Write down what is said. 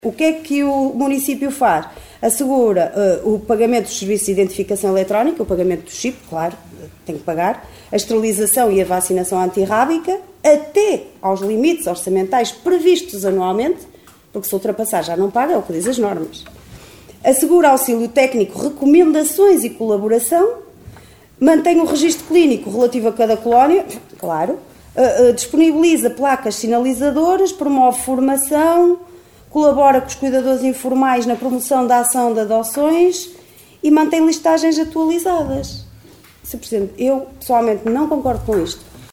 O que é que o município faz? Assegura o pagamento dos serviços de identificação eletrónica, o pagamento do chip, claro, tem que pagar, a esterilização e a vacinação antirrábica, até aos limites orçamentais previstos anualmente, porque se ultrapassar já não paga, é o que diz as normas. Assegura auxílio técnico, recomendações e colaboração, mantém o registro clínico relativo a cada colónia, claro, disponibiliza placas sinalizadoras, promove formação, colabora com os cuidadores informais na promoção da ação de adoções e mantém listagens atualizadas. Sr. Presidente, eu pessoalmente não concordo com isto.